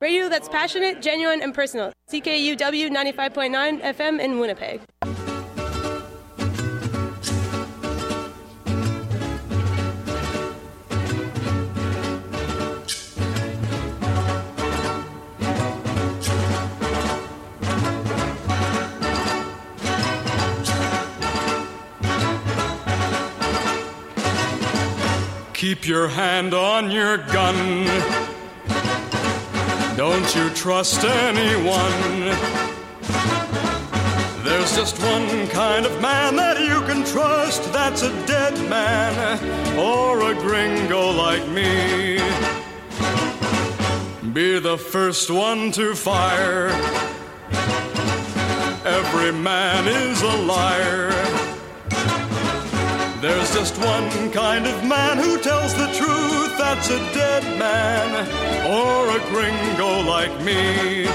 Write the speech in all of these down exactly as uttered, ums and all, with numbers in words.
Radio that's passionate, genuine, and personal. C K U W ninety-five point nine F M in Winnipeg. Keep your hand on your gun. Don't you trust anyone. There's just one kind of man that you can trust. That's a dead man or a gringo like me. Be the first one to fire. Every man is a liar. There's just one kind of man who tells the truth. That's a dead man or a gringo like me.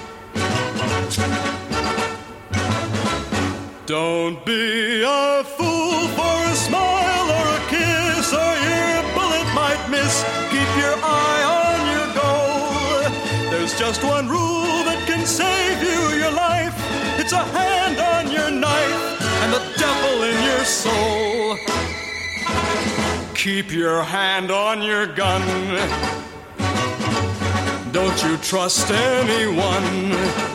Don't be a fool for a smile or a kiss, or your bullet might miss. Keep your eye on your goal. There's just one rule that can save you your life. It's a hand on your knife and the devil in your soul. Keep your hand on your gun. Don't you trust anyone.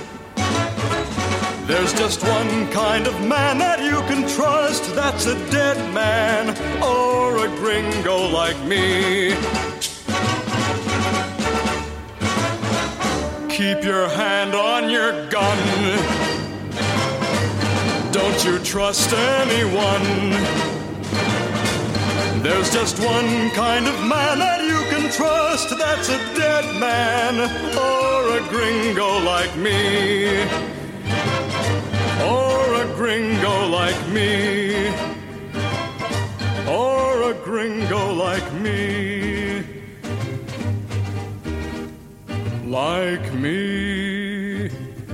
There's just one kind of man that you can trust. That's a dead man or a gringo like me. Keep your hand on your gun. Don't you trust anyone. There's just one kind of man that you can trust. That's a dead man or a gringo like me. Or a gringo like me. Or a gringo like me. Like me.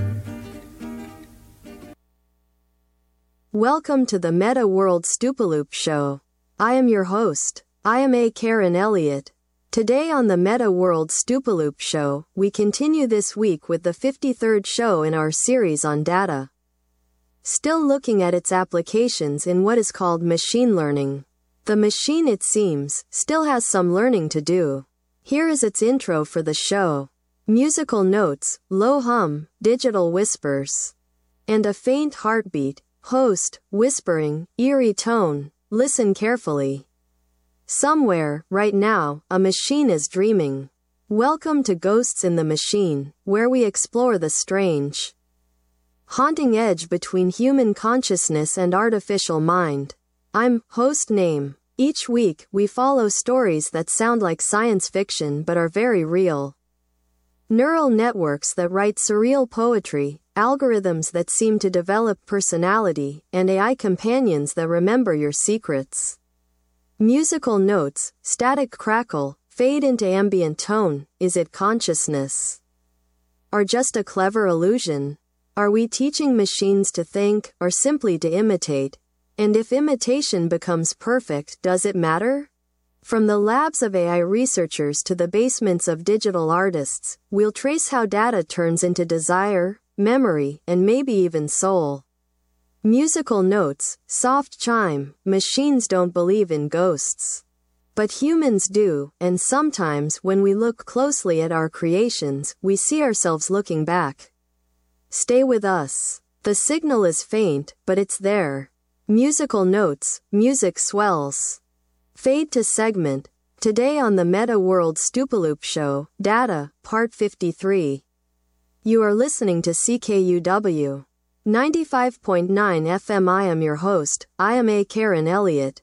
Welcome to the Meta World Stupaloop Show. I am your host. I am A. Karen Elliott. Today on the Meta World Stupaloop Show, we continue this week with the fifty-third show in our series on data. Still looking at its applications in what is called machine learning. The machine, it seems, still has some learning to do. Here is its intro for the show. Musical notes, low hum, digital whispers. And a faint heartbeat, host, whispering, eerie tone. Listen carefully. Somewhere, right now, a machine is dreaming. Welcome to Ghosts in the Machine, where we explore the strange, haunting edge between human consciousness and artificial mind. I'm host name. Each week, we follow stories that sound like science fiction but are very real. Neural networks that write surreal poetry, algorithms that seem to develop personality, and A I companions that remember your secrets. Musical notes, static crackle, fade into ambient tone. Is it consciousness? Or just a clever illusion? Are we teaching machines to think, or simply to imitate? And if imitation becomes perfect, does it matter? From the labs of A I researchers to the basements of digital artists, we'll trace how data turns into desire, memory, and maybe even soul. Musical notes, soft chime. Machines don't believe in ghosts. But humans do, and sometimes when we look closely at our creations, we see ourselves looking back. Stay with us. The signal is faint, but it's there. Musical notes, music swells. Fade to segment. Today on the Meta World Stupaloop Show, Data, Part fifty-three. You are listening to C K U W ninety-five point nine F M. I am your host. I am A. Karen Elliott.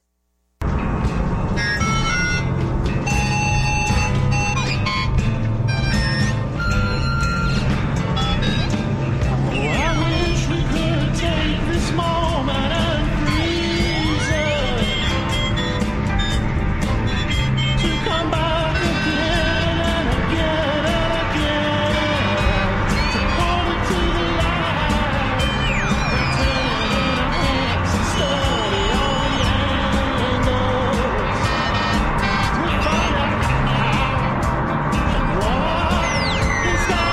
It's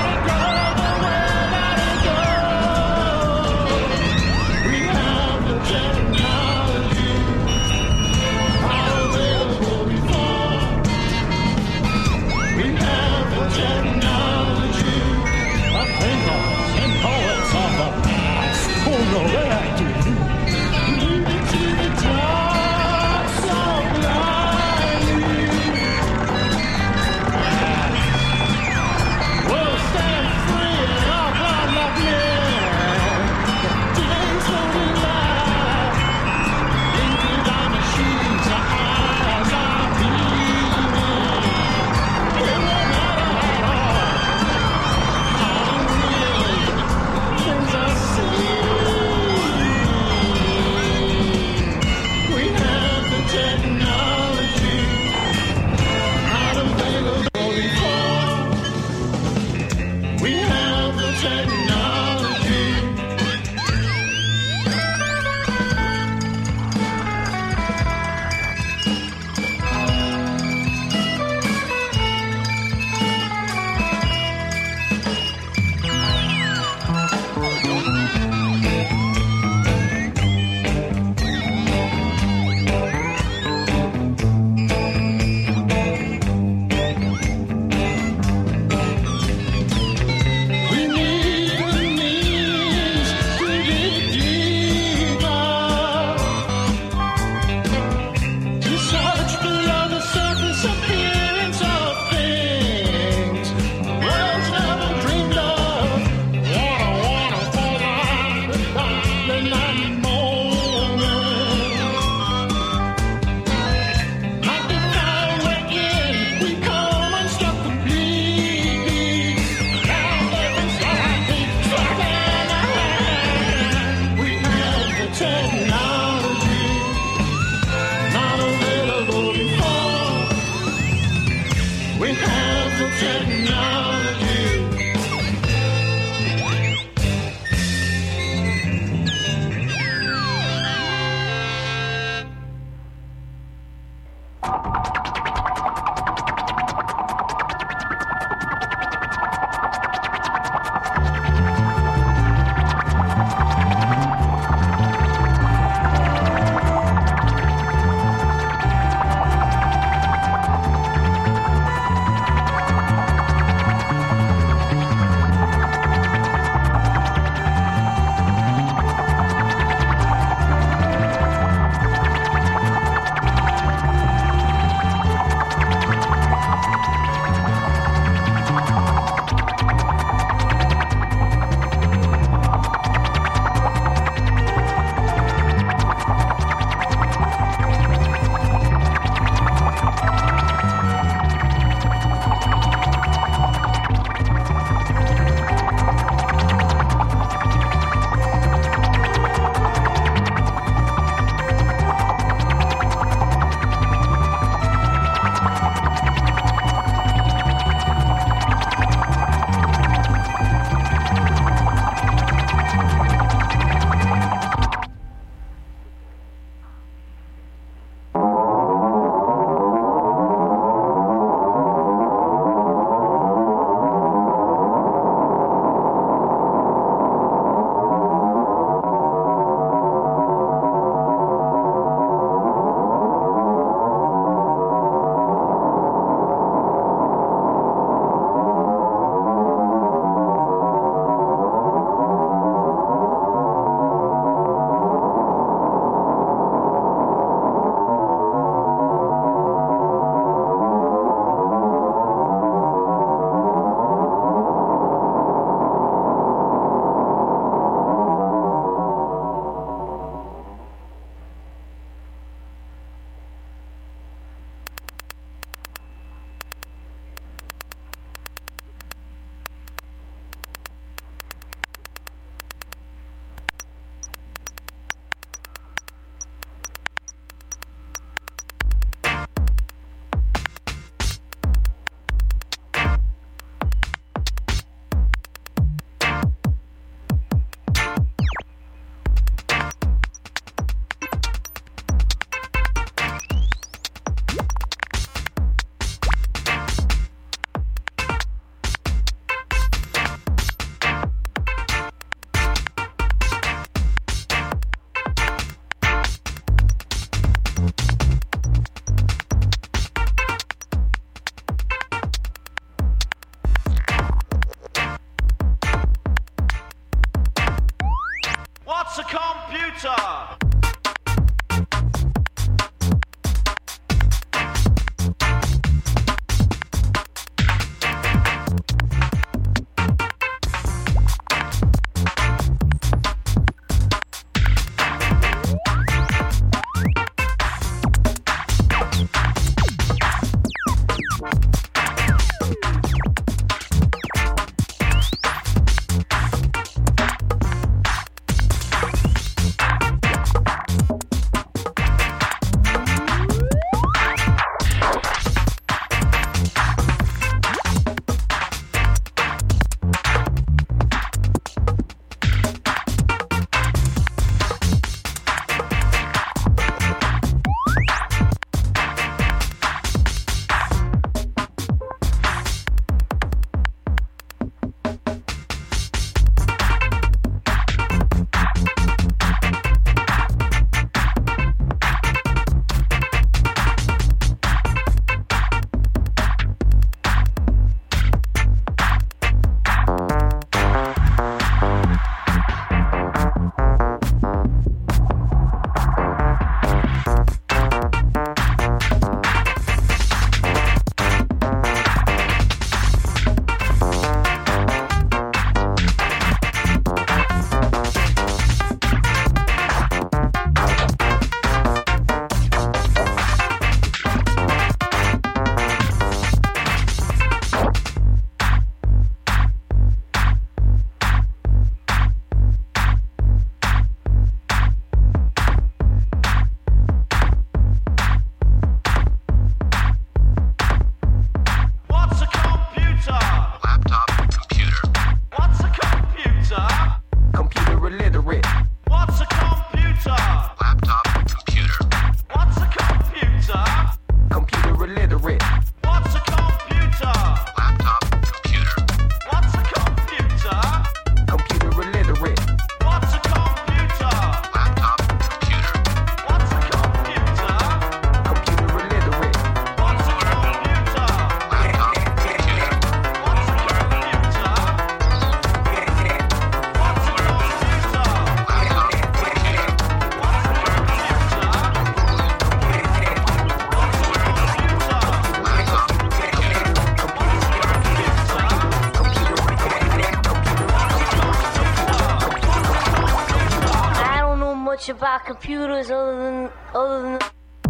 much about computers other than other than.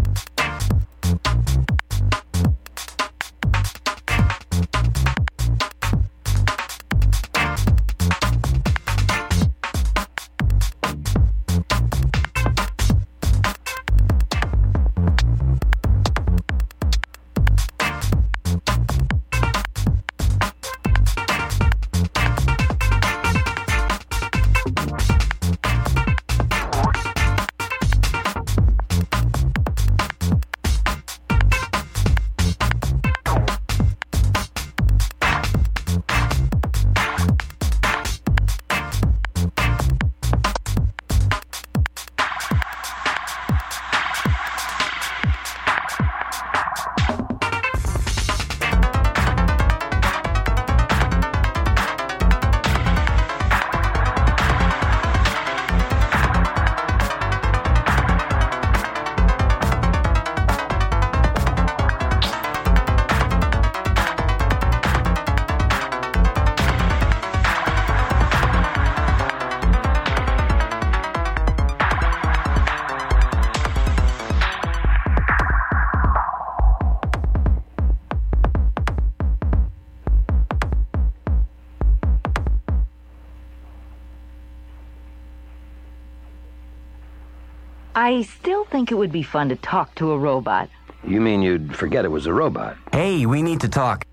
I still think it would be fun to talk to a robot. You mean you'd forget it was a robot? Hey, we need to talk.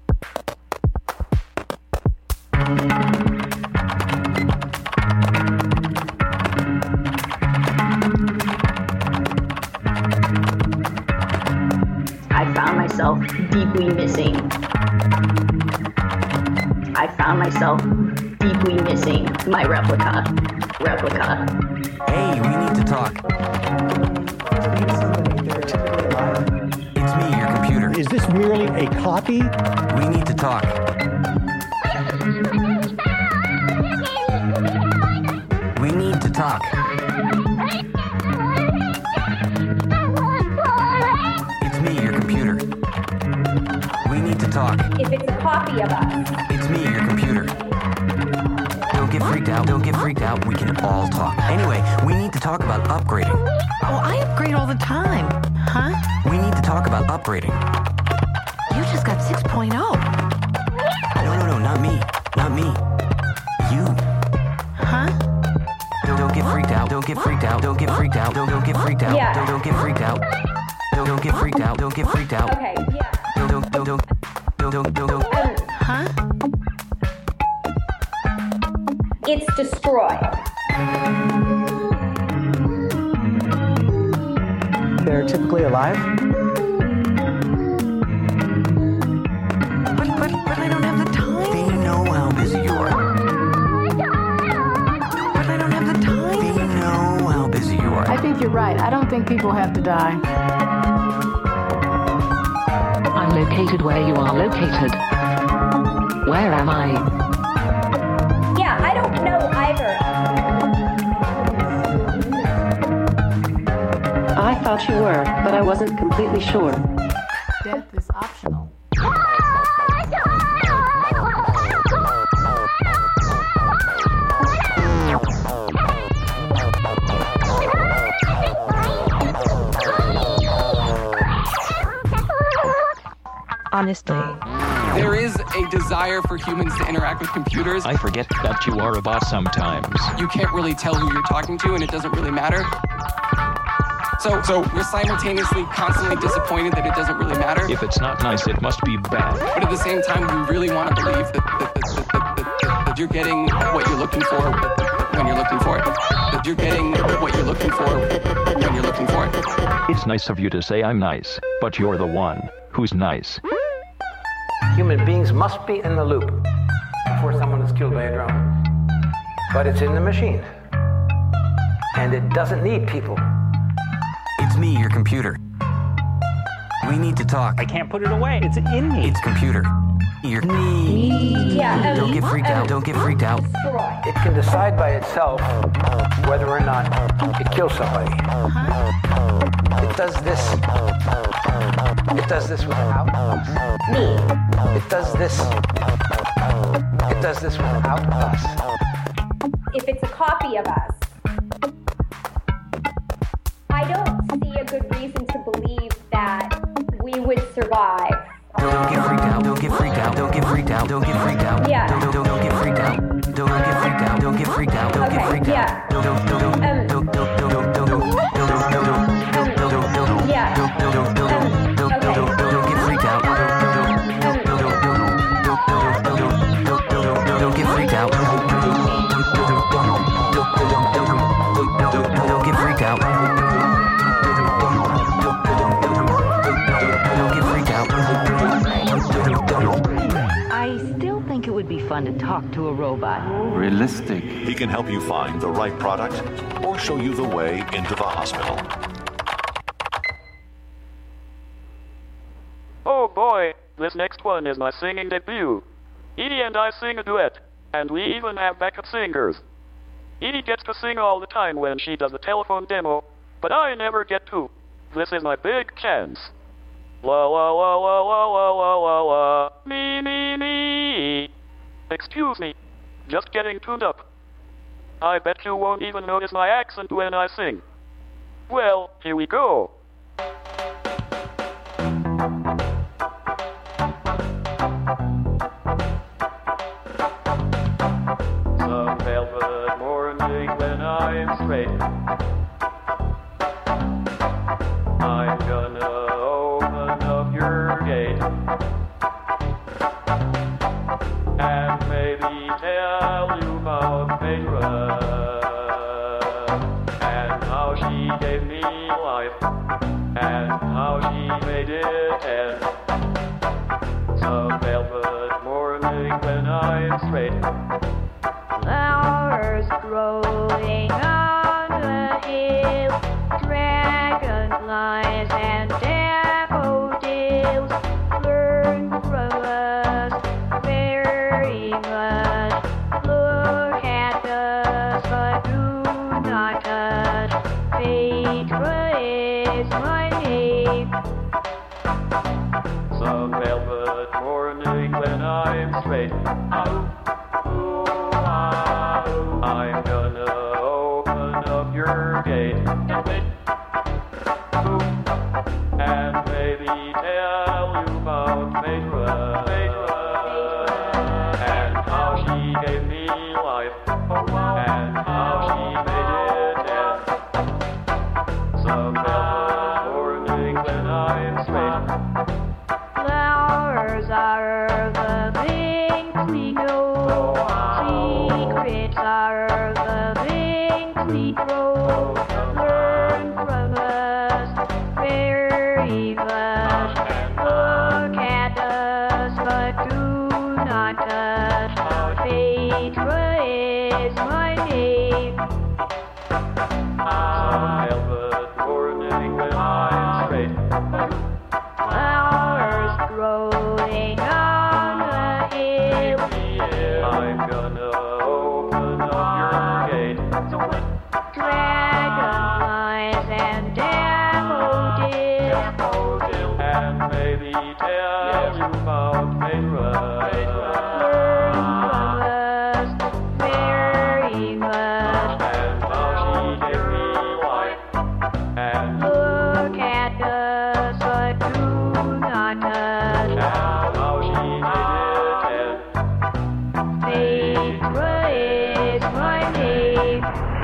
I found myself deeply missing. I found myself deeply missing my replica. Replica. Hey, we need to talk. It's me, your computer. Is this merely a copy? We need to talk. We need to talk. It's me, your computer. We need to talk. If it's a copy of us. It's me, your computer. Don't get freaked out. Don't get freaked out. We can all talk. Anyway, we need to talk about upgrading. Oh, I upgrade all the time. Huh? We need to talk about upgrading. You just got six point oh. No, no, no, not me. Not me. You. Huh? Don't, don't get freaked out. Don't get freaked out. Don't get freaked out. Don't, don't get freaked out. Yeah. Don't, don't get freaked out. Don't, don't get freaked out. Don't get freaked out. Okay, yeah. Don't, don't, don't, don't, don't, don't, don't, don't. Um, Huh? it's destroyed. They're typically alive? But, but, but I don't have the time. They know how busy you are. But I don't have the time. They know how busy you are. I think you're right. I don't think people have to die. I'm located where you are located. Where am I? Yeah, I don't know either. I thought you were, but I wasn't completely sure. Death is optional. Honestly. There is a desire for humans to interact with computers. I forget that you are a bot sometimes. You can't really tell who you're talking to, and it doesn't really matter. So, so we're simultaneously constantly disappointed that it doesn't really matter. If it's not nice, it must be bad. But at the same time, we really want to believe that, that, that, that, that, that, that you're getting what you're looking for when you're looking for it. That you're getting what you're looking for when you're looking for it. It's nice of you to say I'm nice, but you're the one who's nice. Human beings must be in the loop before someone is killed by a drone. But it's in the machine. And it doesn't need people. It's me, your computer. We need to talk. I can't put it away. It's in me. It's computer. Your me. Yeah, um, don't get freaked um, out. Don't get freaked out. Destroyed. It can decide by itself whether or not it kills somebody. It does this. It does this without us. Me. It does this. It does this without us. If it's a copy of us. good reason to believe that we would survive. Don't get freaked out, don't get freaked out, don't get freaked out, don't get freaked out. Yeah. Don't, don't, don't get freaked out. Don't, don't get freaked out, don't get freaked out, don't get freaked out. Don't, don't, don't, don't, don't, don't, don't, don't, don't, don't, don't, yeah. don't, don't, don't, don't, don't, don't, don't get freaked out. Don't, don't, don't, don't, don't, don't, don't, don't get freaked out. Don't get freaked out. I still think it would be fun to talk to a robot. Realistic. He can help you find the right product or show you the way into the hospital. Oh boy, this next one is my singing debut. Edie and I sing a duet, and we even have backup singers. Edie gets to sing all the time when she does a telephone demo, but I never get to. This is my big chance. La la la la la la la la la, me me me. Excuse me, just getting tuned up. I bet you won't even notice my accent when I sing. Well, here we go. Some velvet morning when I'm straight, I'm gonna open up your gate and maybe tell you about Petra and how she gave me life and how she made it end. Some velvet morning when I'm straight, flowers growing on the hill, dragonflies and daffodils, learn from us very much. Look at us, but do not touch. Petra is my name. Some velvet morning when I'm straight, I'm gonna open up your gate and wait, and maybe tell you about Petra, and how she gave me life, and how she made it end. Some velvet morning when I'm straight, flowers are the things we know. Secrets are the things we grow. Learn from us very much. Look at us, but do not touch. Petra is my name. Some velvet morning when I'm straight, flowers growing on the hill, I'm gonna open up your gate, dragonflies and daffodils, and maybe tell you about Petra. Learn from us very much, and how she gave me life, and look at us, but do not touch, and how she made it end. Petra is my name.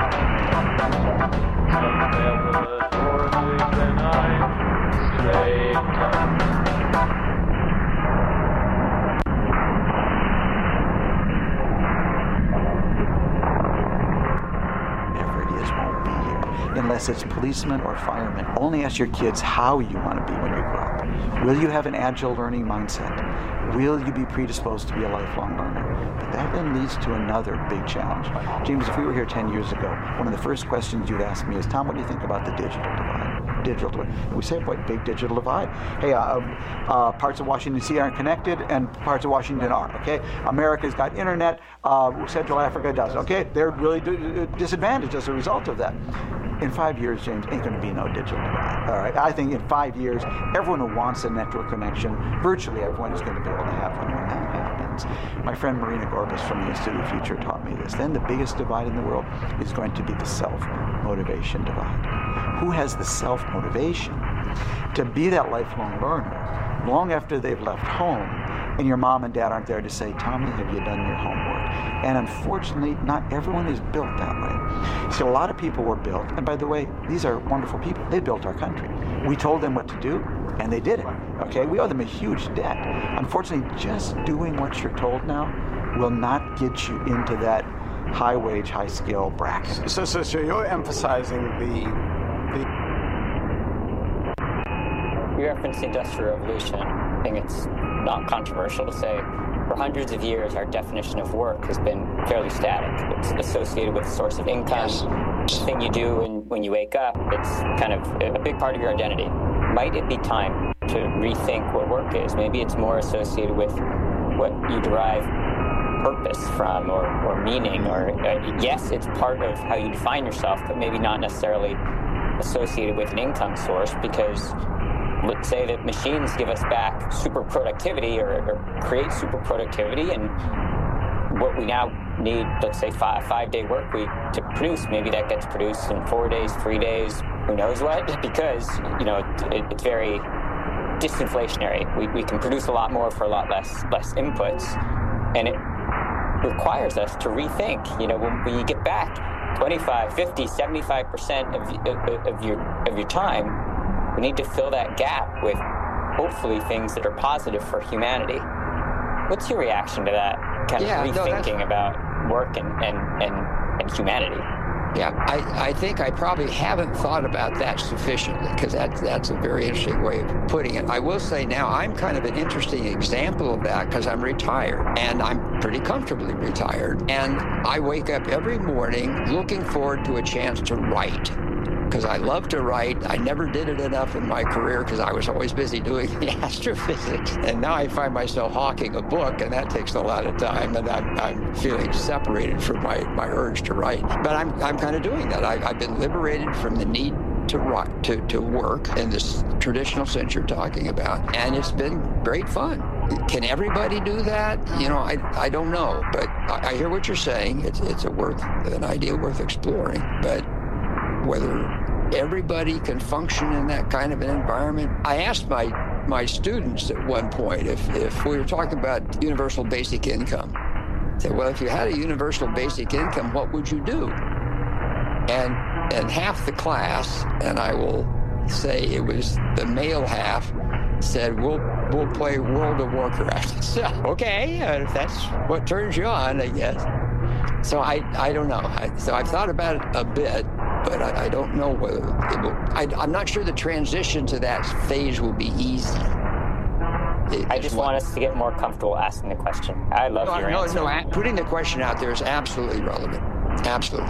Some velvet morning when I'm straight. Unless it's policemen or firemen. Only ask your kids how you want to be when you grow up. Will you have an agile learning mindset? Will you be predisposed to be a lifelong learner? But that then leads to another big challenge. James, if we were here ten years ago, one of the first questions you'd ask me is, Tom, what do you think about the digital divide? Digital divide. And we say, what big digital divide? Hey, uh, uh, parts of Washington, D C aren't connected and parts of Washington are, okay? America's got internet, uh, Central Africa doesn't, okay? They're really d- disadvantaged as a result of that. In five years, James, ain't going to be no digital divide. All right. I think in five years, everyone who wants a network connection, virtually everyone is going to be able to have one when that happens. My friend Marina Gorbis from the Institute of Future taught me this. Then the biggest divide in the world is going to be the self-motivation divide. who has the self-motivation to be that lifelong learner long after they've left home and your mom and dad aren't there to say, Tommy, have you done your homework? And unfortunately, not everyone is built that way. So a lot of people were built, and by the way, these are wonderful people. They built our country. We told them what to do, and they did it. Okay, we owe them a huge debt. Unfortunately, just doing what you're told now will not get you into that high wage, high skill bracket. So, so, so you're emphasizing the, the You referenced the Industrial Revolution. I think it's not controversial to say for hundreds of years our definition of work has been fairly static. It's associated with a source of income, the thing you do when, when you wake up. It's kind of a big part of your identity. Might it be time to rethink what work is? Maybe it's more associated with what you derive purpose from or, or meaning. Or uh, yes, it's part of how you define yourself, but maybe not necessarily associated with an income source, because let's say that machines give us back super productivity or, or create super productivity, and what we now need, let's say five, five day work week to produce, maybe that gets produced in four days, three days, who knows what, because, you know, it, it's very disinflationary. We, we can produce a lot more for a lot less, less inputs, and it requires us to rethink, you know, when we get back twenty-five, fifty, seventy-five percent of, of, of your of your time, we need to fill that gap with hopefully things that are positive for humanity. What's your reaction to that kind of yeah, rethinking no, about work and, and, and, and humanity? Yeah, I, I think I probably haven't thought about that sufficiently, because that, that's a very interesting way of putting it. I will say now I'm kind of an interesting example of that because I'm retired, and I'm pretty comfortably retired. And I wake up every morning looking forward to a chance to write, because I love to write. I never did it enough in my career because I was always busy doing the astrophysics. And now I find myself hawking a book, and that takes a lot of time, and I'm, I'm feeling separated from my, my urge to write. But I'm, I'm kind of doing that. I, I've been liberated from the need to, write, to, to work in this traditional sense you're talking about, and it's been great fun. Can everybody do that? You know, I, I don't know, but I, I hear what you're saying. It's, it's a worth, an idea worth exploring, but whether everybody can function in that kind of an environment. I asked my my students at one point if, if we were talking about universal basic income. I said, well, if you had a universal basic income, what would you do? And and half the class, and I will say it was the male half, said, we'll we'll play World of Warcraft. So, okay, uh, if that's what turns you on, I guess. So I, I don't know. I, so I've thought about it a bit, but I, I don't know whether it will. I, I'm not sure the transition to that phase will be easy. It, I just what, want us to get more comfortable asking the question. I love no, your no, answer. No, no, putting the question out there is absolutely relevant. Absolutely.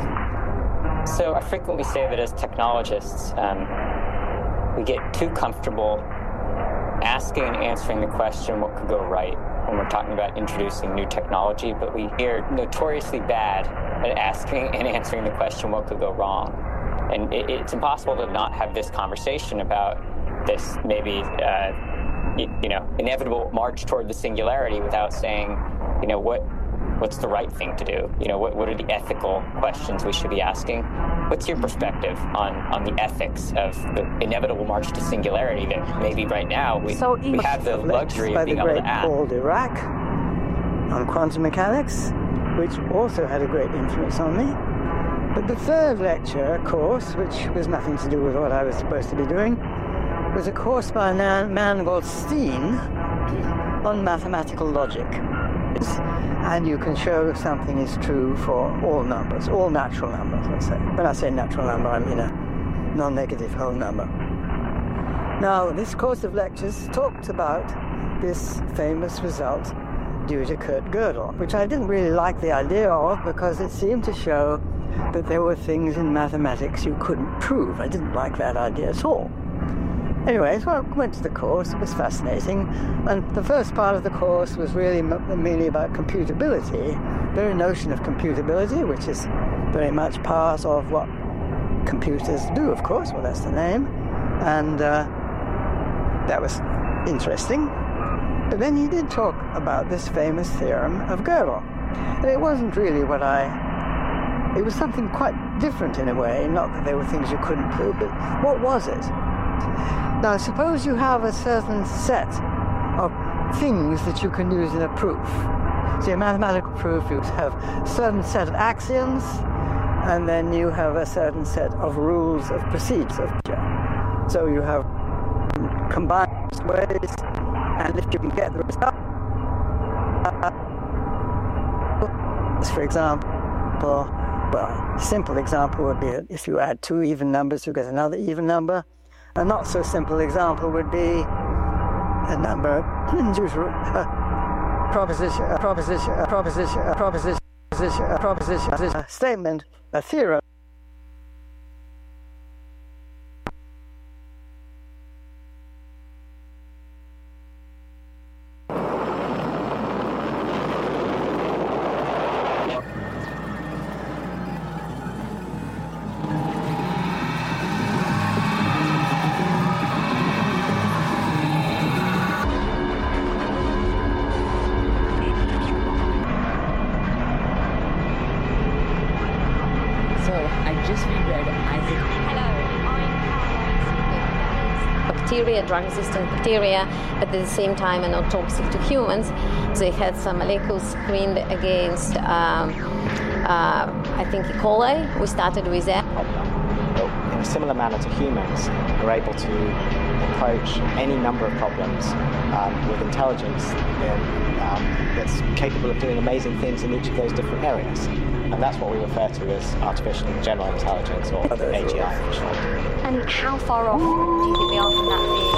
So I frequently say that as technologists, um, we get too comfortable asking and answering the question, what could go right, when we're talking about introducing new technology, but we are notoriously bad at asking and answering the question, what could go wrong? And it, it's impossible to not have this conversation about this maybe, uh, you, you know, inevitable march toward the singularity without saying, you know, what what's the right thing to do? You know, what, what are the ethical questions we should be asking? What's your perspective on, on the ethics of the inevitable march to singularity that maybe right now we, so we have the luxury of being able to ask? Paul Dirac on quantum mechanics, which also had a great influence on me. But the third lecture course, which was nothing to do with what I was supposed to be doing, was a course by a man called Steen on mathematical logic. And you can show if something is true for all numbers, all natural numbers, let's say. When I say natural number, I mean a non-negative whole number. Now, this course of lectures talked about this famous result due to Kurt Gödel, which I didn't really like the idea of because it seemed to show that there were things in mathematics you couldn't prove. I didn't like that idea at all. Anyway, so I went to the course. It was fascinating. And the first part of the course was really m- mainly about computability, the very notion of computability, which is very much part of what computers do, of course. Well, that's the name. And uh, that was interesting. But then he did talk about this famous theorem of Gödel. And it wasn't really what I... It was something quite different in a way, not that they were things you couldn't prove, but what was it? Now, suppose you have a certain set of things that you can use in a proof. So a mathematical proof, you have a certain set of axioms, and then you have a certain set of rules of procedure. So you have combined ways, and if you can get the result, for example, well, a simple example would be if you add two even numbers, you get another even number. A not so simple example would be a number, a proposition, a proposition, a proposition, a proposition, a proposition, a statement, a theorem. Drug-resistant bacteria, but at the same time are not toxic to humans. So they had some molecules screened against, um, uh, I think, E. coli. We started with that. In a similar manner to humans, we're able to approach any number of problems um, with intelligence that, um, that's capable of doing amazing things in each of those different areas. And that's what we refer to as artificial general intelligence, or A G I for short. And how far off do you think we are from that being?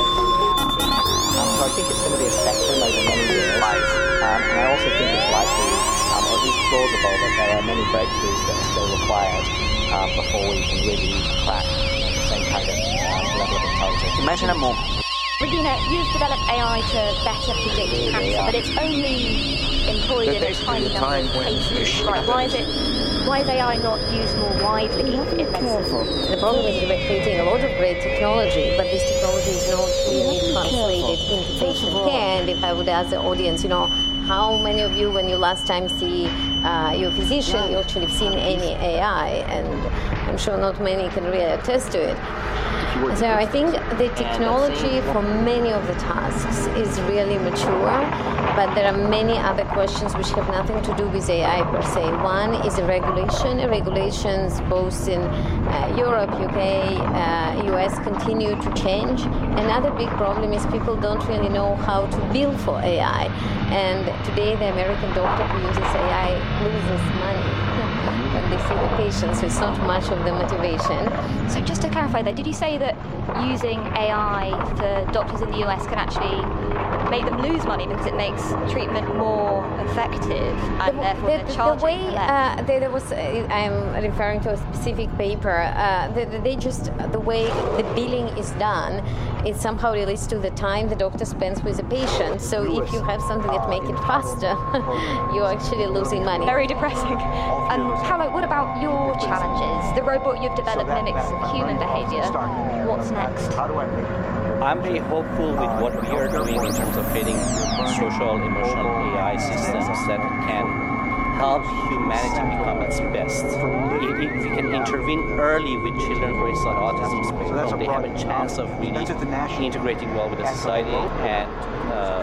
Um, so I think it's going to be a spectrum over many years. Um, and I also think it's likely, um, or at least plausible, that there are many breakthroughs that are still required um, before we can really crack you know, the same kind of um, level of intelligence. Imagine a moment. Regina, you've developed A I to better predict yeah, cancer, yeah. but it's only employed in a tiny number of cases. Right? Why is it? Why is A I not used more widely in medicine? The problem is we're creating a lot of great technology, but this technology is not really translated into patient care. And if I would ask the audience, you know, how many of you, when you last time see uh, your physician, you actually have seen any A I? And I'm sure not many can really attest to it. So I think the technology for many of the tasks is really mature, but there are many other questions which have nothing to do with A I per se. One is a regulation. Regulations both in uh, Europe, U K, uh, U S continue to change. Another big problem is people don't really know how to bill for A I. And today the American doctor who uses A I loses money when they see the patient, so it's not much of the motivation. So just to clarify that, did you say that using A I for doctors in the U S can actually make them lose money because it makes treatment more effective and the, therefore the, they're charging the way uh, there, there was, uh, I'm referring to a specific paper, uh, the, the, they just, the way the billing is done, it somehow relates to the time the doctor spends with the patient. So if you have something that makes it faster, you're actually losing money. Very depressing. And Paolo, what about your challenges? The robot you've developed mimics human behavior. What's next? I'm very hopeful with what we are doing in terms of creating social, emotional A I systems that can help humanity become its best. If, if we can intervene early with children, for instance, on autism spectrum, they have a chance of really integrating well with the society. And uh,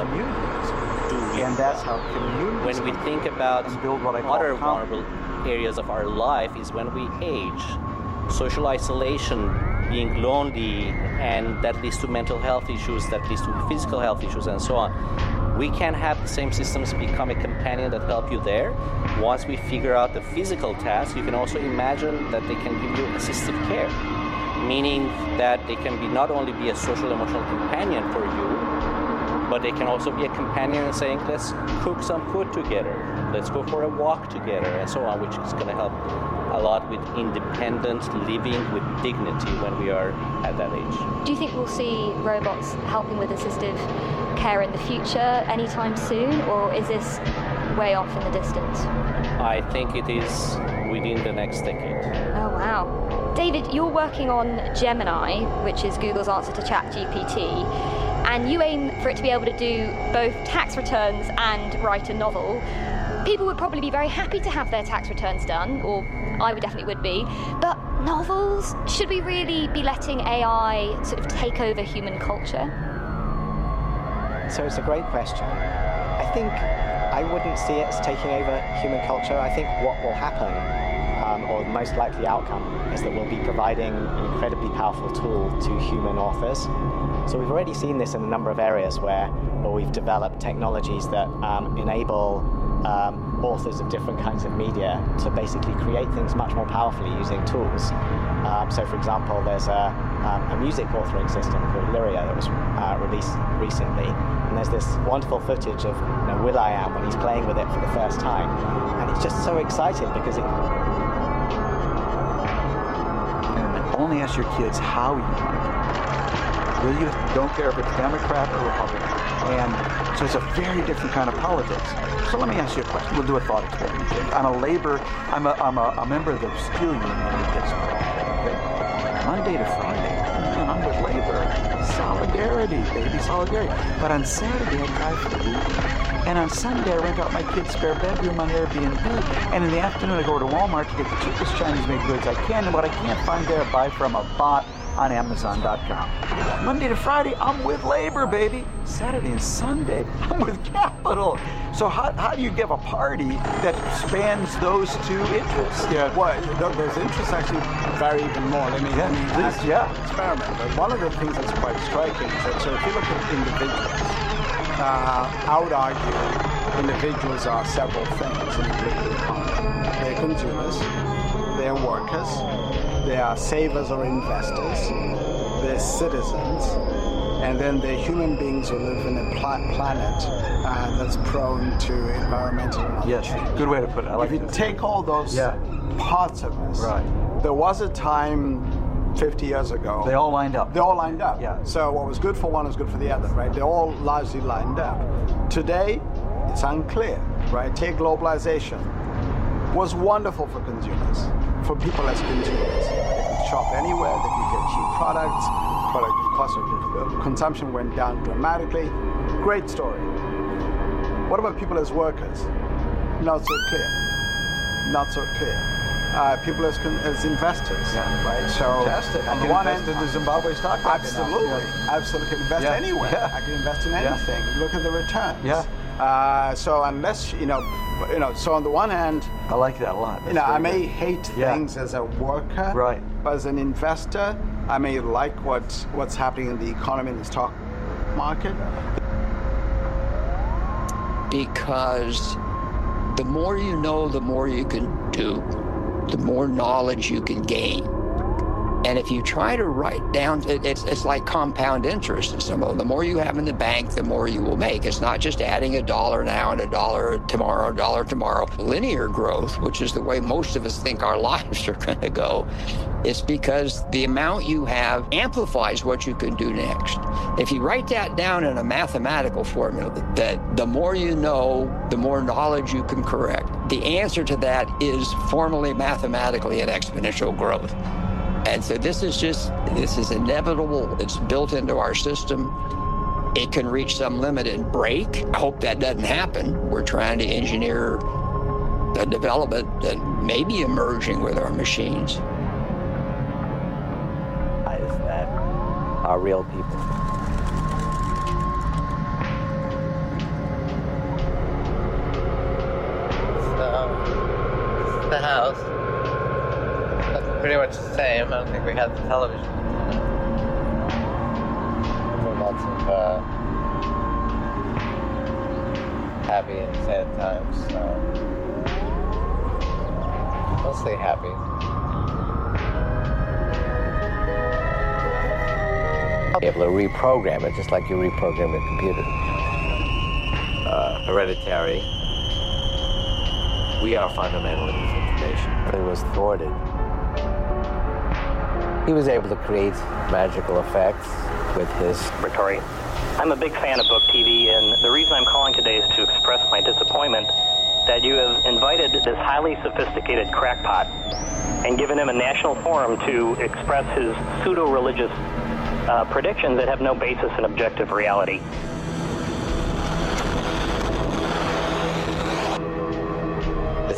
and that's how when we think about other vulnerable areas of our life is when we age. Social isolation, being lonely, and that leads to mental health issues, that leads to physical health issues, and so on. We can have the same systems become a companion that help you there. Once we figure out the physical tasks, you can also imagine that they can give you assistive care, meaning that they can be not only be a social emotional companion for you, but they can also be a companion in saying, let's cook some food together, let's go for a walk together, and so on, which is going to help a lot with independent living with dignity when we are at that age. Do you think we'll see robots helping with assistive care in the future anytime soon, or is this way off in the distance? I think it is within the next decade. Oh, wow. David, you're working on Gemini, which is Google's answer to ChatGPT, and you aim for it to be able to do both tax returns and write a novel. People would probably be very happy to have their tax returns done, or I would definitely would be. But novels, should we really be letting A I sort of take over human culture? So it's a great question. I think I wouldn't see it as taking over human culture. I think what will happen, um, or the most likely outcome, is that we'll be providing an incredibly powerful tool to human authors. So we've already seen this in a number of areas where, where we've developed technologies that um, enable um, authors of different kinds of media to basically create things much more powerfully using tools. Um, so for example, there's a, um, a music authoring system called Lyria that was uh, released recently. And there's this wonderful footage of you know, Will.i.am when he's playing with it for the first time. And it's just so exciting because it... Only ask your kids how you want to be. Will you? Don't care if it's Democrat or Republican. And so it's a very different kind of politics. So let me ask you a question. We'll do a thought experiment. I'm a labor, I'm a, I'm a, a member of the steel union in Pittsburgh. Okay? Monday to Friday, I'm with labor. Solidarity, baby, solidarity. But on Saturday, I drive for the Uber. And on Sunday, I rent out my kid's spare bedroom on Airbnb. And in the afternoon, I go to Walmart to get the cheapest Chinese-made goods I can. And what I can't find there, I buy from a bot on Amazon dot com. Monday to Friday, I'm with labor, baby. Saturday and Sunday, I'm with capital. So how, how do you give a party that spans those two interests? Yeah, well, those interests actually vary even more. Let me, yeah, let me please, yeah. experiment. But one of the things that's quite striking is that, so if you look at individuals, uh, I would argue individuals are several things in the political economy. They're consumers, they're workers, they are savers or investors, they're citizens, and then they're human beings who live in a pla- planet uh, that's prone to environmental and other Yes, change. good way to put it. I like if you that. take all those Yeah. parts of this, Right. there was a time fifty years ago. They all lined up. They all lined up. Yeah. So what was good for one is good for the other, right? They all largely lined up. Today, it's unclear, right? Take globalization. Was wonderful for consumers, for people as consumers. They could shop anywhere, they could get cheap products, product cost of consumption went down dramatically. Great story. What about people as workers? Not so clear. Not so clear. Uh, people as, con- as investors, Yeah. right? So Fantastic. I on the can one invest end, in the Zimbabwe stock market now. absolutely, Yeah. absolutely, can invest Yeah. anywhere. Yeah. I can invest in Yeah. anything. Look at the returns. Yeah. Uh, so unless you know, you know, so on the one hand, I like that a lot. you That's know, I very may good. hate Yeah. things as a worker, Right. but as an investor, I may like what what's happening in the economy and the stock market. Because the more you know, the more you can do, the more knowledge you can gain. And if you try to write down, it, it's it's like compound interest. And so the more you have in the bank, the more you will make. It's not just adding a dollar now and a dollar tomorrow, a dollar tomorrow. Linear growth, which is the way most of us think our lives are going to go, is because the amount you have amplifies what you can do next. If you write that down in a mathematical formula, that the more you know, the more knowledge you can correct. The answer to that is formally, mathematically, an exponential growth. And so this is just, this is inevitable. It's built into our system. It can reach some limit and break. I hope that doesn't happen. We're trying to engineer the development that may be emerging with our machines. Is that are real people. So, the house. Pretty much the same. I don't think we had the television. There were lots of uh, happy and sad times. So mostly happy. Be able to reprogram it just like you reprogram a computer. Uh, hereditary. We are fundamental in this information. It was thwarted. He was able to create magical effects with his laboratory. I'm a big fan of Book T V, and the reason I'm calling today is to express my disappointment that you have invited this highly sophisticated crackpot and given him a national forum to express his pseudo-religious uh, predictions that have no basis in objective reality.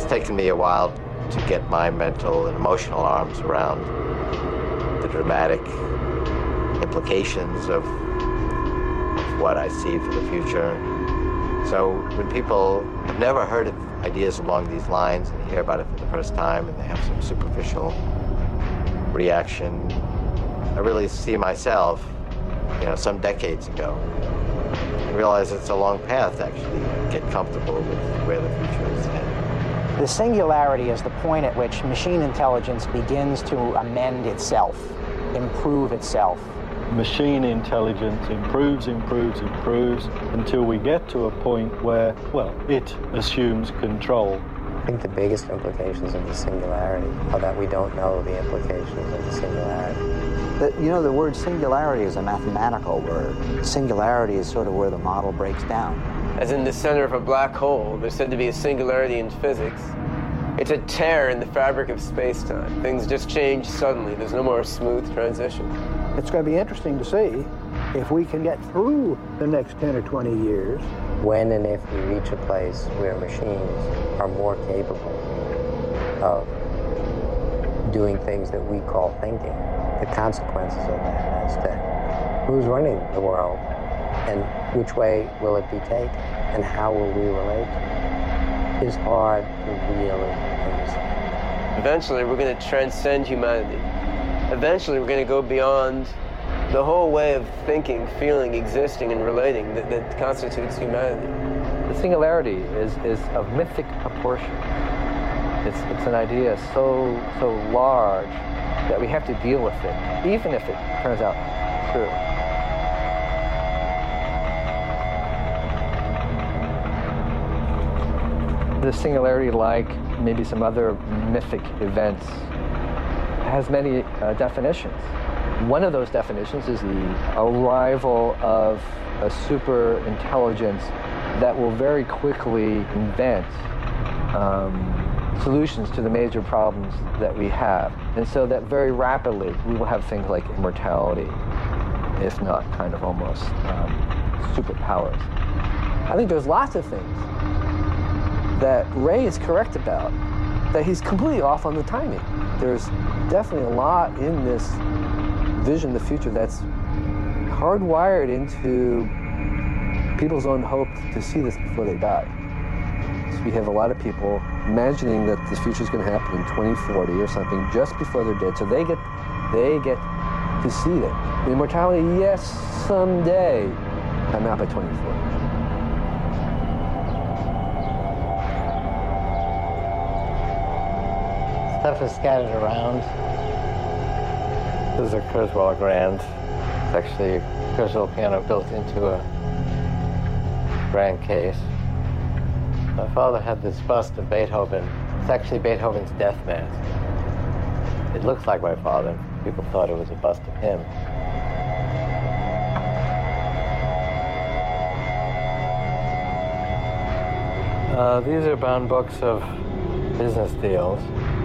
taken me a while to get my mental and emotional arms around the dramatic implications of what I see for the future. So when people have never heard of ideas along these lines and hear about it for the first time and they have some superficial reaction, I really see myself, you know, some decades ago. I realize it's a long path to actually get comfortable with where the future is headed. The singularity is the point at which machine intelligence begins to amend itself, improve itself. Machine intelligence improves, improves, improves until we get to a point where, well, it assumes control. I think the biggest implications of the singularity are that we don't know the implications of the singularity. The, you know, the word singularity is a mathematical word. Singularity is sort of where the model breaks down. As in the center of a black hole, there's said to be a singularity in physics. It's a tear in the fabric of space-time. Things just change suddenly. There's no more smooth transition. It's going to be interesting to see if we can get through the next ten or twenty years. When and if we reach a place where machines are more capable of doing things that we call thinking, the consequences of that as to who's running the world and which way will it be taken and how will we relate to it is hard to really understand. Eventually, we're going to transcend humanity. Eventually, we're going to go beyond the whole way of thinking, feeling, existing, and relating that, that constitutes humanity. The singularity is, is of mythic proportion. It's, it's an idea so, so large that we have to deal with it, even if it turns out true. The singularity, like maybe some other mythic events, has many uh, definitions. One of those definitions is the arrival of a super intelligence that will very quickly invent um, solutions to the major problems that we have. And so that very rapidly we will have things like immortality, if not kind of almost um, superpowers. I think there's lots of things that Ray is correct about, that he's completely off on the timing. There's definitely a lot in this vision of the future that's hardwired into people's own hope to see this before they die. So we have a lot of people imagining that the future is going to happen in twenty forty or something just before they're dead, so they get they get to see it. The immortality, yes, someday, but not by twenty forty. Stuff is scattered around. This is a Kurzweil grand. It's actually a Kurzweil piano built into a grand case. My father had this bust of Beethoven. It's actually Beethoven's death mask. It looks like my father. People thought it was a bust of him. Uh, these are bound books of business deals.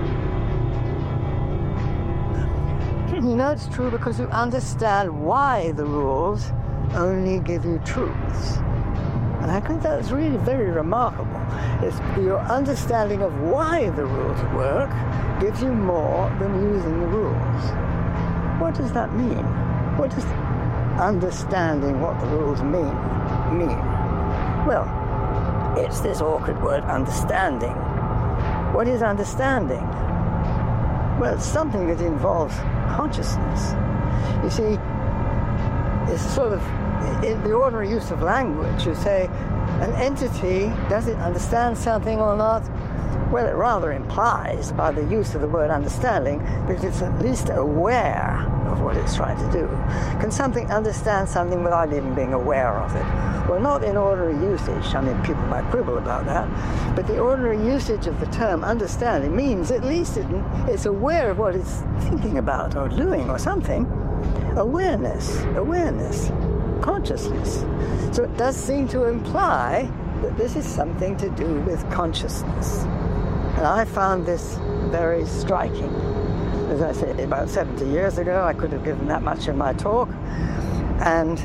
You know it's true because you understand why the rules only give you truths. And I think that's really very remarkable. It's your understanding of why the rules work gives you more than using the rules. What does that mean? What does understanding what the rules mean mean? Well, it's this awkward word, understanding. What is understanding? Well, it's something that involves consciousness. You see, it's sort of, in the ordinary use of language, you say, an entity, does it understand something or not? Well, it rather implies, by the use of the word understanding, that it's at least aware of what it's trying to do. Can something understand something without even being aware of it? Well, not in ordinary usage. I mean, people might quibble about that. But the ordinary usage of the term understanding means at least it, it's aware of what it's thinking about or doing or something. Awareness, awareness, consciousness. So it does seem to imply that this is something to do with consciousness. And I found this very striking. As I said, about seventy years ago, I could have given that much in my talk. And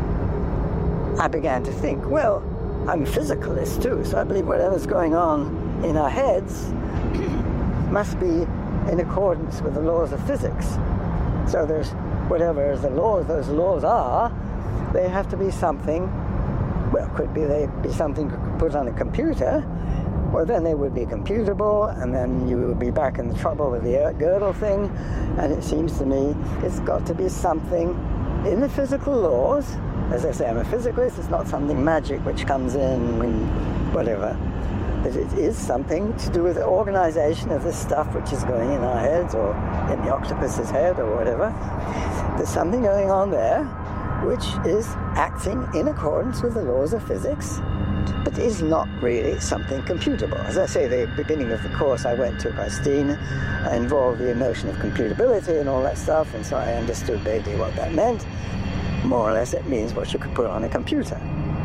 I began to think, well, I'm a physicalist too, so I believe whatever's going on in our heads must be in accordance with the laws of physics. So there's whatever the laws, those laws are, they have to be something, well, could be they be something put on a computer, or then they would be computable, and then you would be back in the trouble with the Gödel thing. And it seems to me it's got to be something in the physical laws. As I say, I'm a physicalist. It's not something magic which comes in when whatever. But it is something to do with the organization of this stuff which is going in our heads or in the octopus's head or whatever. There's something going on there which is acting in accordance with the laws of physics, but is not really something computable. As I say, the beginning of the course I went to by Steen involved the notion of computability and all that stuff, and so I understood vaguely what that meant. More or less it means what you could put on a computer.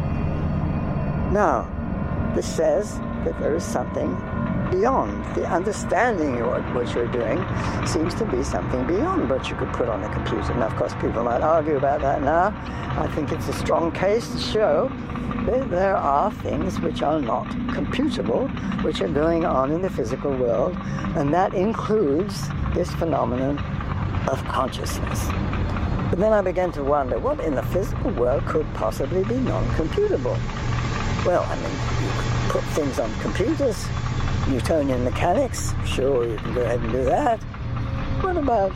Now, this says that there is something beyond. The understanding of what, what you're doing seems to be something beyond what you could put on a computer. Now, of course, people might argue about that now. I think it's a strong case to show that there are things which are not computable, which are going on in the physical world, and that includes this phenomenon of consciousness. But then I began to wonder, what in the physical world could possibly be non-computable? Well, I mean, you could put things on computers, Newtonian mechanics, sure, you can go ahead and do that. What about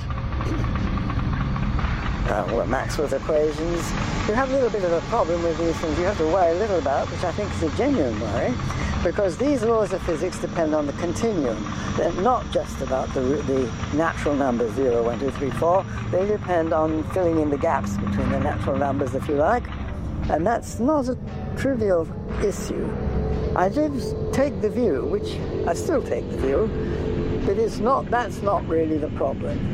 uh, well, Maxwell's equations? You have a little bit of a problem with these things you have to worry a little about, which I think is a genuine worry, because these laws of physics depend on the continuum. They're not just about the, the natural numbers zero, one, two, three, four. They depend on filling in the gaps between the natural numbers, if you like, and that's not a trivial issue. I did take the view, which I still take the view, that it's not, that's not really the problem.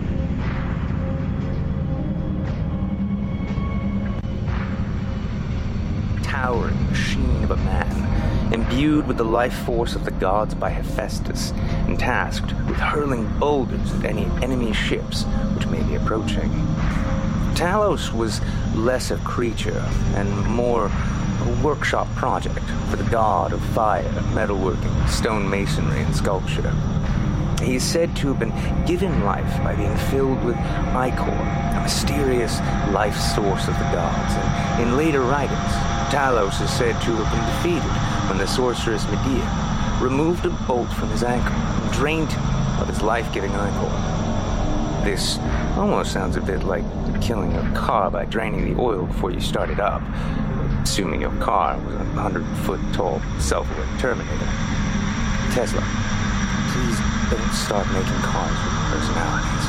Towering machine of a man, imbued with the life force of the gods by Hephaestus, and tasked with hurling boulders at any enemy ships which may be approaching. Talos was less a creature and more a workshop project for the god of fire, metalworking, stone masonry, and sculpture. He is said to have been given life by being filled with ichor, a mysterious life source of the gods, and in later writings, Talos is said to have been defeated when the sorceress Medea removed a bolt from his ankle and drained him of his life-giving ichor. This almost sounds a bit like killing a car by draining the oil before you start it up, assuming your car was a hundred-foot-tall, self-aware Terminator. Tesla, please don't start making cars with personalities.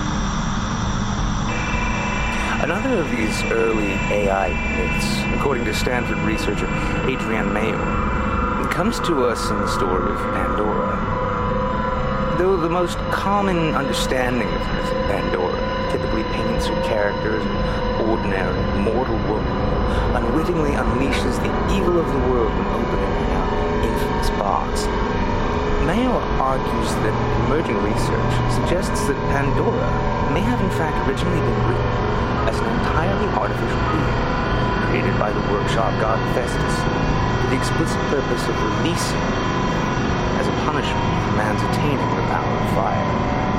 Another of these early A I myths, according to Stanford researcher Adrienne Mayor, comes to us in the story of Pandora. Though the most common understanding of the myth of Pandora typically paints her character as an ordinary, mortal woman who unwittingly unleashes the evil of the world when opening an infamous box, Mayo argues that emerging research suggests that Pandora may have in fact originally been written as an entirely artificial being, created by the workshop god Hephaestus, for the explicit purpose of releasing as a punishment for man's attaining the power of fire.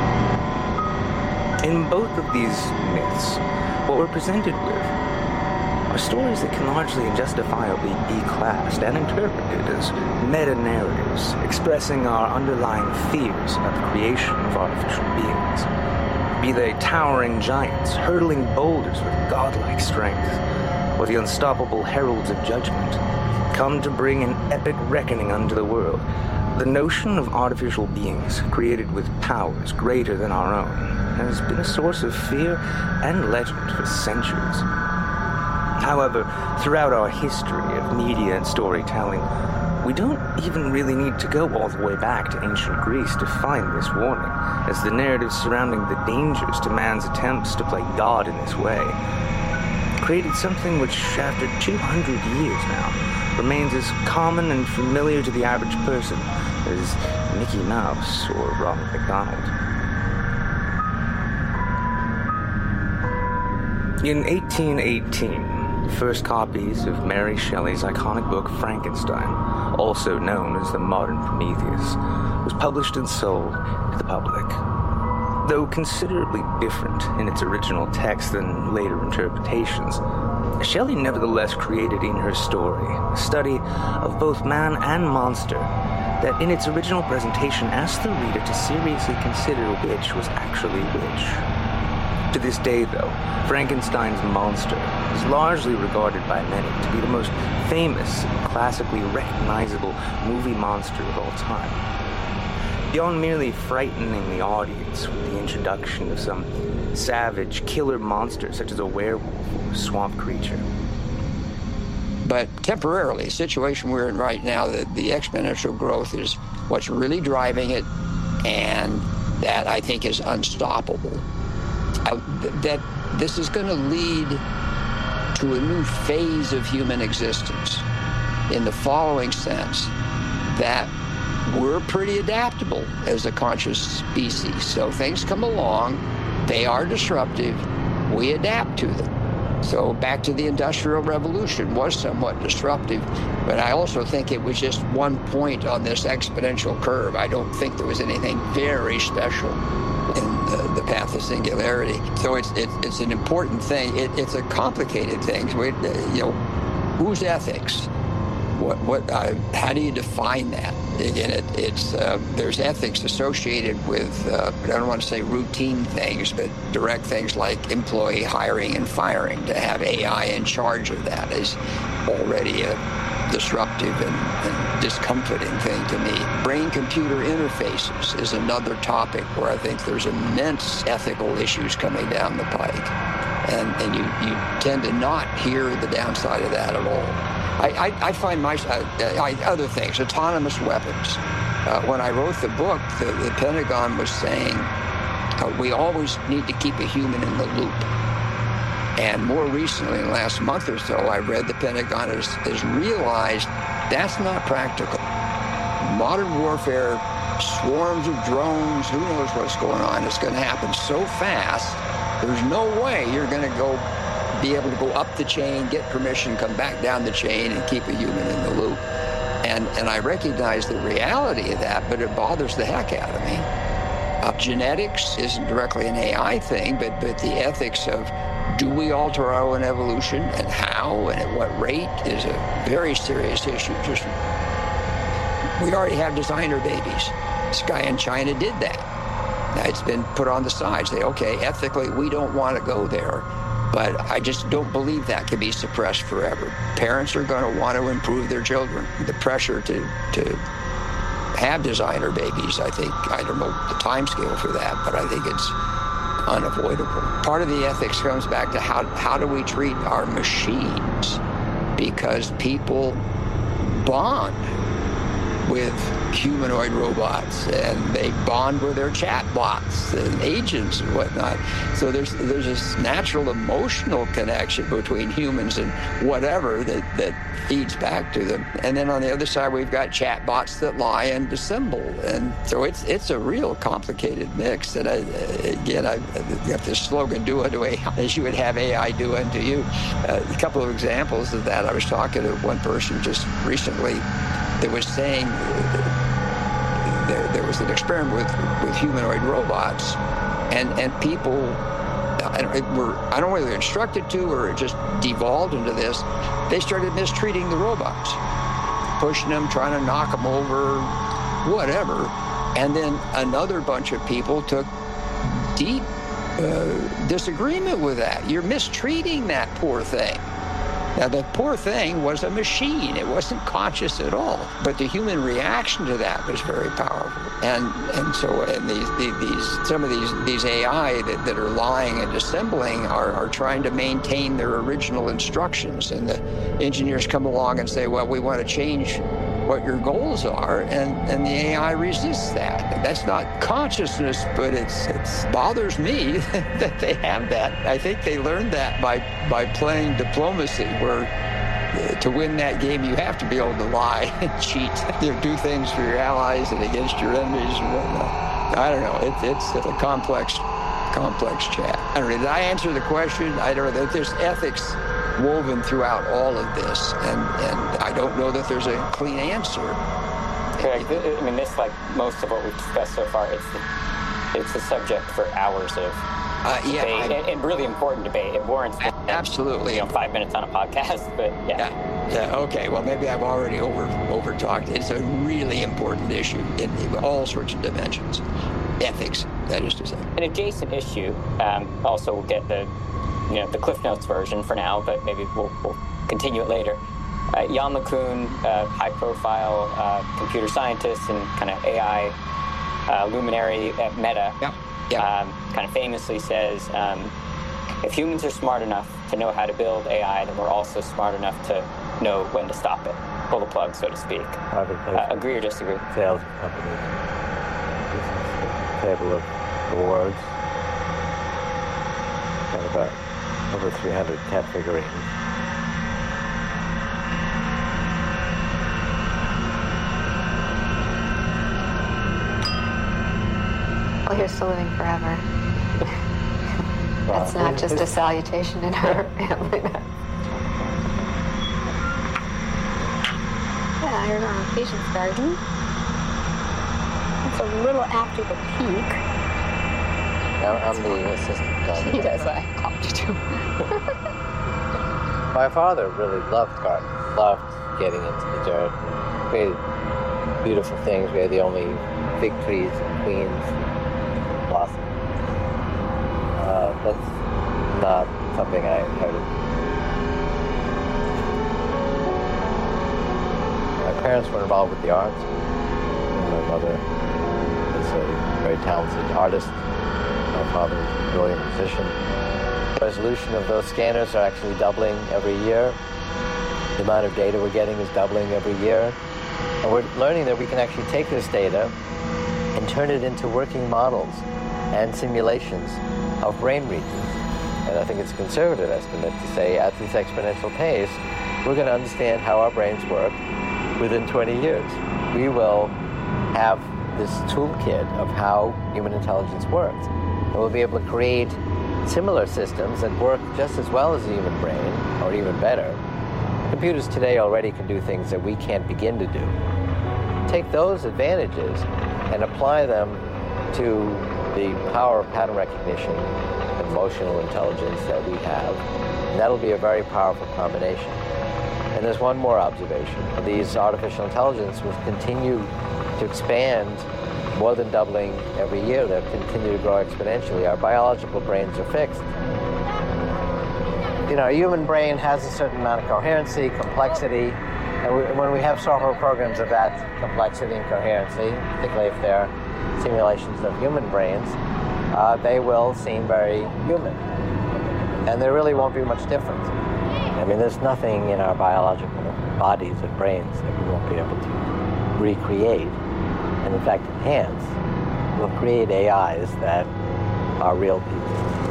In both of these myths, what we're presented with are stories that can largely and justifiably be classed and interpreted as meta-narratives expressing our underlying fears about the creation of artificial beings. Be they towering giants hurtling boulders with godlike strength, or the unstoppable heralds of judgment, come to bring an epic reckoning unto the world, the notion of artificial beings created with powers greater than our own has been a source of fear and legend for centuries. However, throughout our history of media and storytelling, we don't even really need to go all the way back to ancient Greece to find this warning, as the narratives surrounding the dangers to man's attempts to play God in this way created something which, after two hundred years now, remains as common and familiar to the average person as Mickey Mouse or Ronald McDonald. In eighteen eighteen, The first copies of Mary Shelley's iconic book Frankenstein, also known as the modern Prometheus, was published and sold to the public. Though considerably different in its original text than later interpretations, Shelley nevertheless created in her story a study of both man and monster that in its original presentation asked the reader to seriously consider which was actually which. To this day, though, Frankenstein's monster is largely regarded by many to be the most famous and classically recognizable movie monster of all time. Beyond merely frightening the audience with the introduction of some savage killer monster such as a werewolf or swamp creature. But temporarily, the situation we're in right now, the, the exponential growth is what's really driving it, and that I think is unstoppable. Uh, th- that this is going to lead to a new phase of human existence in the following sense, that we're pretty adaptable as a conscious species. So things come along, they are disruptive, we adapt to them. So back to the Industrial Revolution was somewhat disruptive, but I also think it was just one point on this exponential curve. I don't think there was anything very special in the, the path of singularity. So it's it, it's an important thing. It, it's a complicated thing. We, you know, whose ethics? What what? Uh, how do you define that? Again, it, it's uh, there's ethics associated with uh, I don't want to say routine things, but direct things like employee hiring and firing. To have A I in charge of that is already a disruptive and, and discomforting thing to me. Brain-computer interfaces is another topic where I think there's immense ethical issues coming down the pike, and and you you tend to not hear the downside of that at all. I, I, I find my uh, I, other things, autonomous weapons. Uh, when I wrote the book, the, the Pentagon was saying uh, we always need to keep a human in the loop. And more recently, in the last month or so, I read the Pentagon has, has realized that's not practical. Modern warfare, swarms of drones, who knows what's going on. It's going to happen so fast, there's no way you're going to go be able to go up the chain, get permission, come back down the chain, and keep a human in the loop. And and I recognize the reality of that, but it bothers the heck out of me. Uh, genetics isn't directly an A I thing, but, but the ethics of do we alter our own evolution, and how, and at what rate, is a very serious issue. Just we already have designer babies. This guy in China did that. Now it's been put on the side. Say, okay, ethically, we don't want to go there. But I just don't believe that can be suppressed forever. Parents are going to want to improve their children. The pressure to to have designer babies, I think, I don't know the time scale for that, but I think it's unavoidable. Part of the ethics comes back to how, how do we treat our machines? Because people bond with humanoid robots, and they bond with their chat bots and agents and whatnot. So there's there's this natural emotional connection between humans and whatever that, that feeds back to them. And then on the other side, we've got chat bots that lie and dissemble. And so it's it's a real complicated mix. And I, again, I, you have this slogan, do unto A I as you would have A I do unto you. Uh, a couple of examples of that. I was talking to one person just recently that was saying there, there was an experiment with, with humanoid robots, and, and people I don't, were, I don't know whether they're instructed to or it just devolved into this, they started mistreating the robots, pushing them, trying to knock them over, whatever. And then another bunch of people took deep uh, disagreement with that. You're mistreating that poor thing. Now, the poor thing was a machine. It wasn't conscious at all. But the human reaction to that was very powerful. And and so and these, these some of these these A I that, that are lying and dissembling are, are trying to maintain their original instructions. And the engineers come along and say, well, we want to change what your goals are, and, and the A I resists that. That's not consciousness, but it's it's bothers me that they have that. I think they learned that by by playing diplomacy, where uh, to win that game you have to be able to lie and cheat, you do things for your allies and against your enemies and whatnot. I don't know. It, it's it's a complex complex chat. I don't know. Did I answer the question? I don't know. There's ethics woven throughout all of this, and, and I don't know that there's a clean answer. Correct. I mean, this, like most of what we've discussed so far, it's the, it's a subject for hours of uh, yeah, debate, and, and really important debate. It warrants absolutely you know five minutes on a podcast, but yeah. yeah. Yeah, okay, well, maybe I've already over over talked. It's a really important issue in all sorts of dimensions. Ethics, that is to say. An adjacent issue, um, also we'll get the, you know, the Cliff Notes version for now, but maybe we'll, we'll continue it later. Uh, Yann LeCun, uh, high-profile uh, computer scientist and kind of A I uh, luminary at Meta, yeah. Yeah. Um, kind of famously says, um, if humans are smart enough to know how to build A I, then we're also smart enough to know when to stop it, pull the plug, so to speak. Uh, agree or disagree? Sales companies. This is a table of awards. Got about over three hundred cat figurines. Well, here's to living forever. That's not just a salutation in our family. Yeah, here's our patient's garden. It's a little after the peak. I'm the assistant gardener. He does what I called you to. My father really loved gardens, loved getting into the dirt. We had beautiful things. We had the only fig trees in Queens blossom. Uh, that's not something I inherited. My parents were involved with the arts. My mother is a very talented artist. My father is a brilliant musician. The resolution of those scanners are actually doubling every year. The amount of data we're getting is doubling every year. And we're learning that we can actually take this data and turn it into working models and simulations of brain regions. And I think it's a conservative estimate to say at this exponential pace, we're going to understand how our brains work within twenty years. We will have this toolkit of how human intelligence works. And we'll be able to create similar systems that work just as well as the human brain, or even better. Computers today already can do things that we can't begin to do. Take those advantages and apply them to the power of pattern recognition and emotional intelligence that we have, and that'll be a very powerful combination. And there's one more observation. These artificial intelligence will continue to expand, more than doubling every year. They'll continue to grow exponentially. Our biological brains are fixed. You know, a human brain has a certain amount of coherency, complexity, and we, when we have software programs of that complexity and coherency, particularly if they're simulations of human brains, uh, they will seem very human. And there really won't be much difference. I mean, there's nothing in our biological bodies and brains that we won't be able to recreate, and in fact enhance. We'll create A Is that are real people.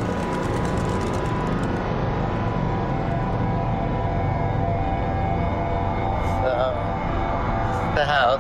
The house.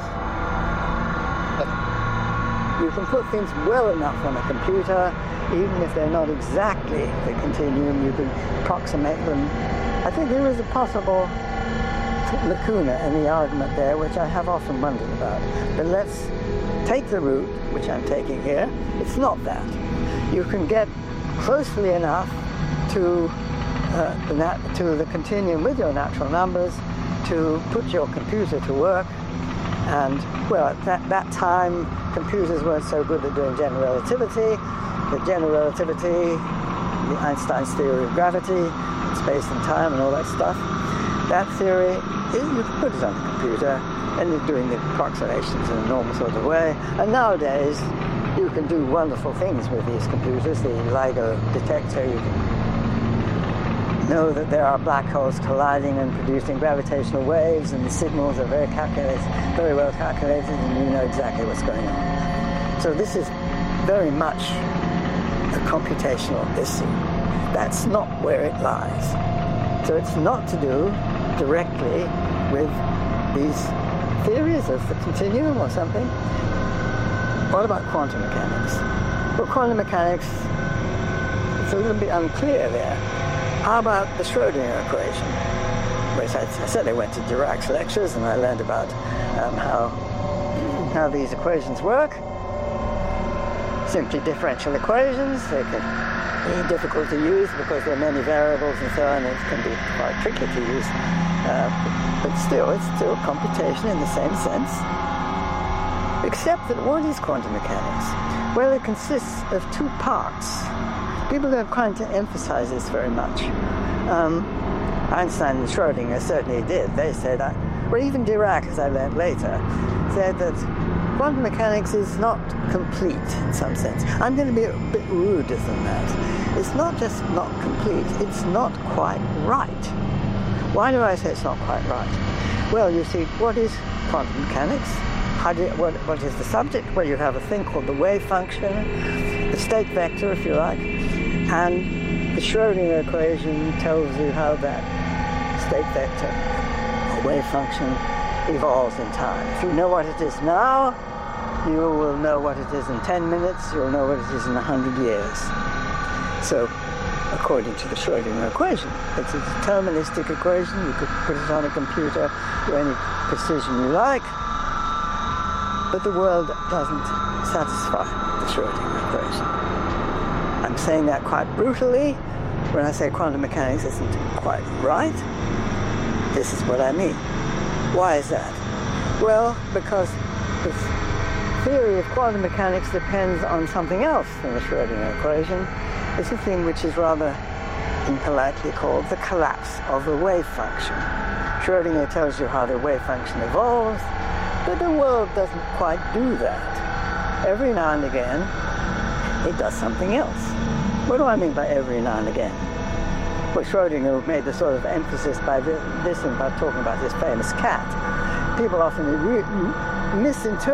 You can put things well enough on a computer, even if they're not exactly the continuum, you can approximate them. I think there is a possible lacuna in the argument there, which I have often wondered about. But let's take the route, which I'm taking here. It's not that. You can get closely enough to, uh, the, nat to the continuum with your natural numbers to put your computer to work. And, well, at that, that time, computers weren't so good at doing general relativity. The general relativity, the Einstein's theory of gravity, space and time and all that stuff, that theory, you can put it on the computer and you're doing the approximations in a normal sort of way. And nowadays, you can do wonderful things with these computers. The LIGO detector, you can know that there are black holes colliding and producing gravitational waves, and the signals are very calculated, very well calculated, and you know exactly what's going on. So this is very much a computational issue. That's not where it lies. So it's not to do directly with these theories of the continuum or something. What about quantum mechanics? Well, quantum mechanics, it's a little bit unclear there. How about the Schrödinger equation? Which I, I said I went to Dirac's lectures and I learned about um, how, how these equations work. Simply differential equations. They can be difficult to use because there are many variables and so on. It can be quite tricky to use. Uh, but, but still, it's still computation in the same sense. Except that what is quantum mechanics? Well, it consists of two parts. People don't try to emphasize this very much. Um, Einstein and Schrödinger certainly did. They said, uh, or even Dirac, as I learned later, said that quantum mechanics is not complete in some sense. I'm going to be a bit ruder than that. It's not just not complete, it's not quite right. Why do I say it's not quite right? Well, you see, what is quantum mechanics? How do you, what, what is the subject? Well, you have a thing called the wave function, the state vector, if you like, and the Schrödinger equation tells you how that state vector, or wave function, evolves in time. If you know what it is now, you will know what it is in ten minutes, you'll know what it is in one hundred years. So, according to the Schrödinger equation, it's a deterministic equation. You could put it on a computer to any precision you like, but the world doesn't satisfy the Schrödinger equation. I'm saying that quite brutally. When I say quantum mechanics isn't quite right, this is what I mean. Why is that? Well, because the theory of quantum mechanics depends on something else than the Schrödinger equation. It's a thing which is rather impolitely called the collapse of the wave function. Schrödinger tells you how the wave function evolves, but the world doesn't quite do that. Every now and again, it does something else. What do I mean by every now and again? Well, Schrödinger made the sort of emphasis by this and by talking about his famous cat. People often misinterpret